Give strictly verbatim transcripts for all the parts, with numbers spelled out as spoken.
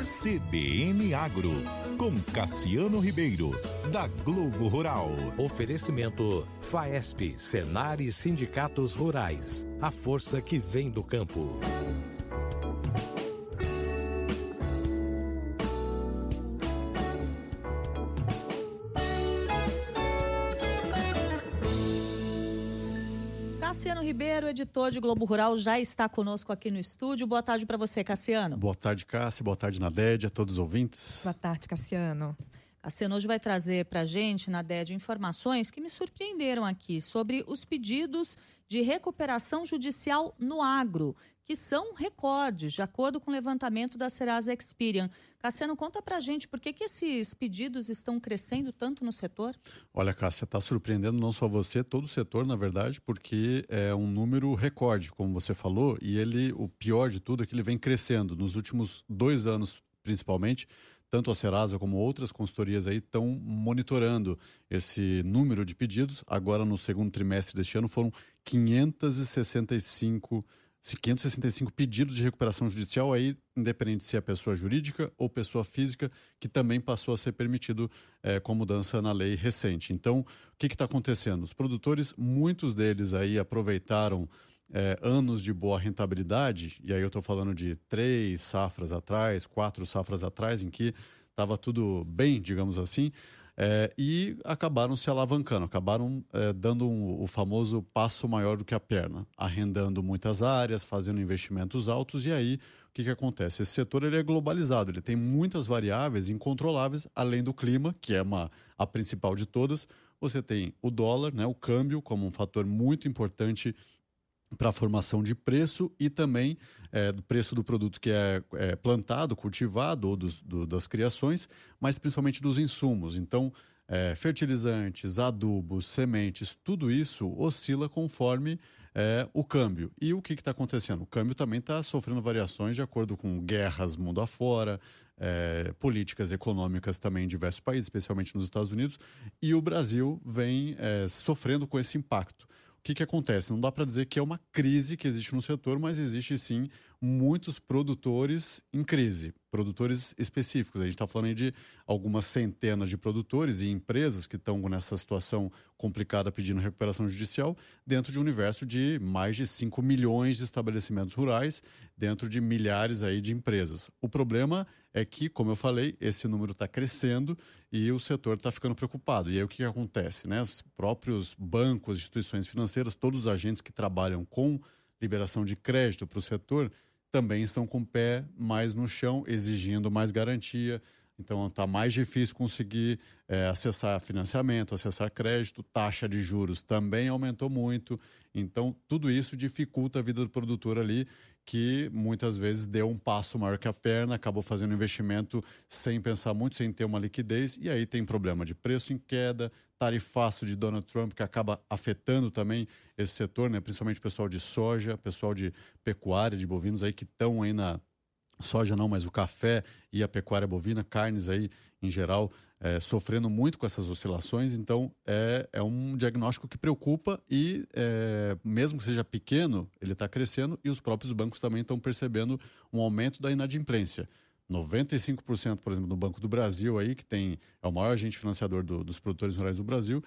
C B N Agro, com Cassiano Ribeiro, da Globo Rural. Oferecimento Faesp, Senar e Sindicatos Rurais. A força que vem do campo. Cassiano Ribeiro, editor de Globo Rural, já está conosco aqui no estúdio. Boa tarde para você, Cassiano. Boa tarde, Cássia. Boa tarde, Nadede, a todos os ouvintes. Boa tarde, Cassiano. Cassiano hoje vai trazer para a gente, Nadede, informações que me surpreenderam aqui sobre os pedidos de recuperação judicial no agro, que são recordes, de acordo com o levantamento da Serasa Experian. Cassiano, conta pra gente por que, que esses pedidos estão crescendo tanto no setor? Olha, Cássia, está surpreendendo não só você, todo o setor, na verdade, porque é um número recorde, como você falou, e ele, o pior de tudo é que ele vem crescendo. Nos últimos dois anos, principalmente, tanto a Serasa como outras consultorias aí estão monitorando esse número de pedidos. Agora, no segundo trimestre deste ano, foram quinhentos e sessenta e cinco pedidos de recuperação judicial, aí, independente se é pessoa jurídica ou pessoa física, que também passou a ser permitido é, com mudança na lei recente. Então, o que está acontecendo? Os produtores, muitos deles aí aproveitaram É, anos de boa rentabilidade, e aí eu estou falando de três safras atrás, quatro safras atrás, em que estava tudo bem, digamos assim, é, e acabaram se alavancando, acabaram é, dando um, o famoso passo maior do que a perna, arrendando muitas áreas, fazendo investimentos altos, e aí o que, que acontece? Esse setor ele é globalizado, ele tem muitas variáveis incontroláveis, além do clima, que é uma, a principal de todas. Você tem o dólar, né, o câmbio, como um fator muito importante para a formação de preço e também é, do preço do produto que é, é plantado, cultivado ou dos, do, das criações, mas principalmente dos insumos. Então, é, fertilizantes, adubos, sementes, tudo isso oscila conforme é, o câmbio. E o que está acontecendo? O câmbio também está sofrendo variações de acordo com guerras mundo afora, é, políticas econômicas também em diversos países, especialmente nos Estados Unidos, e o Brasil vem é, sofrendo com esse impacto. O que, que acontece? Não dá para dizer que é uma crise que existe no setor, mas existe sim muitos produtores em crise, produtores específicos. A gente está falando aí de algumas centenas de produtores e empresas que estão nessa situação complicada pedindo recuperação judicial dentro de um universo de mais de cinco milhões de estabelecimentos rurais, dentro de milhares aí de empresas. O problema é que, como eu falei, esse número está crescendo e o setor está ficando preocupado. E aí o que, que acontece? Né? Os próprios bancos, instituições financeiras, todos os agentes que trabalham com liberação de crédito para o setor também estão com o pé mais no chão, exigindo mais garantia. Então está mais difícil conseguir é, acessar financiamento, acessar crédito, taxa de juros também aumentou muito. Então tudo isso dificulta a vida do produtor ali, que muitas vezes deu um passo maior que a perna, acabou fazendo investimento sem pensar muito, sem ter uma liquidez, e aí tem problema de preço em queda, tarifaço de Donald Trump, que acaba afetando também esse setor, né? Principalmente o pessoal de soja, pessoal de pecuária, de bovinos aí que estão aí na soja não, mas o café e a pecuária bovina, carnes aí em geral, é, sofrendo muito com essas oscilações. Então é, é um diagnóstico que preocupa e é, mesmo que seja pequeno, ele está crescendo e os próprios bancos também estão percebendo um aumento da inadimplência. noventa e cinco por cento, por exemplo, no Banco do Brasil, aí, que tem, é o maior agente financiador do, dos produtores rurais do Brasil,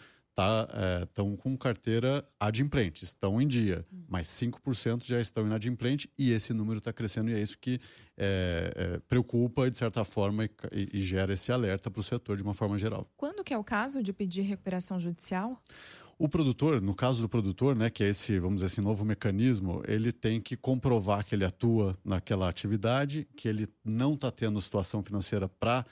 estão tá, é, com carteira adimplente, estão em dia, hum. mas cinco por cento já estão inadimplente e esse número está crescendo e é isso que é, é, preocupa, de certa forma, e, e, e gera esse alerta para o setor de uma forma geral. Quando que é o caso de pedir recuperação judicial? O produtor, no caso do produtor, né, que é esse, vamos dizer assim, novo mecanismo, ele tem que comprovar que ele atua naquela atividade, que ele não está tendo situação financeira para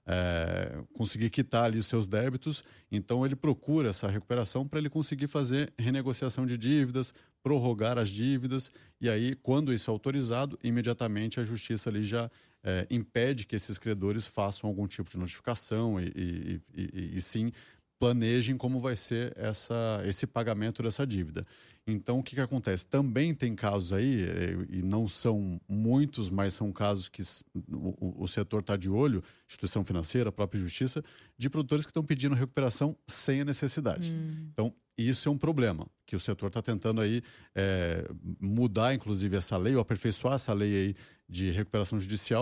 É, conseguir quitar ali os seus débitos, então ele procura essa recuperação para ele conseguir fazer renegociação de dívidas, prorrogar as dívidas, e aí quando isso é autorizado, imediatamente a justiça ali já é, impede que esses credores façam algum tipo de notificação e, e, e, e sim planejem como vai ser essa, esse pagamento dessa dívida. Então, o que, que acontece? Também tem casos aí, e não são muitos, mas são casos que o, o setor está de olho, instituição financeira, a própria justiça, de produtores que estão pedindo recuperação sem a necessidade. Hum. Então, isso é um problema, que o setor está tentando aí é, mudar, inclusive, essa lei, ou aperfeiçoar essa lei aí de recuperação judicial,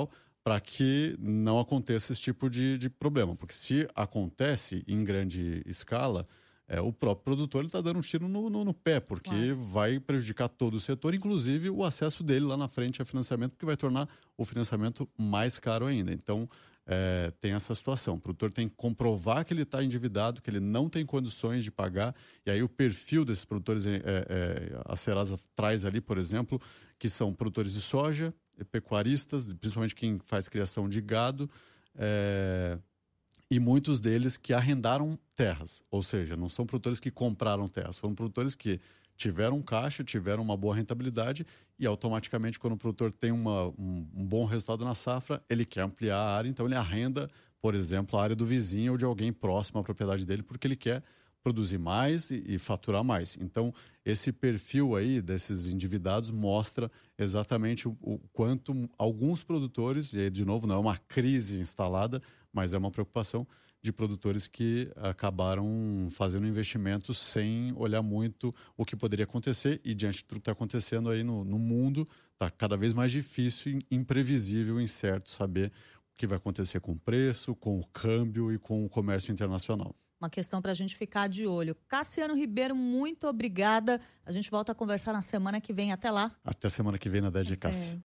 para que não aconteça esse tipo de, de problema. Porque se acontece em grande escala, é, o próprio produtor está dando um tiro no, no, no pé, porque Claro. vai prejudicar todo o setor, inclusive o acesso dele lá na frente a financiamento, porque vai tornar o financiamento mais caro ainda. Então, é, tem essa situação. O produtor tem que comprovar que ele está endividado, que ele não tem condições de pagar, e aí o perfil desses produtores, é, é, a Serasa traz ali, por exemplo, que são produtores de soja, pecuaristas, principalmente quem faz criação de gado, é, e muitos deles que arrendaram terras, ou seja, não são produtores que compraram terras, foram produtores que tiveram caixa, tiveram uma boa rentabilidade e automaticamente quando o produtor tem uma, um, um bom resultado na safra, ele quer ampliar a área, então ele arrenda, por exemplo, a área do vizinho ou de alguém próximo à propriedade dele, porque ele quer produzir mais e, e faturar mais. Então, esse perfil aí desses endividados mostra exatamente o, o quanto alguns produtores, e aí, de novo, não é uma crise instalada, mas é uma preocupação de produtores que acabaram fazendo investimentos sem olhar muito o que poderia acontecer, e diante de tudo que está acontecendo aí no, no mundo, está cada vez mais difícil, imprevisível, incerto saber o que vai acontecer com o preço, com o câmbio e com o comércio internacional. Uma questão para a gente ficar de olho. Cassiano Ribeiro, muito obrigada. A gente volta a conversar na semana que vem. Até lá. Até semana que vem na D E D, Cássia. É.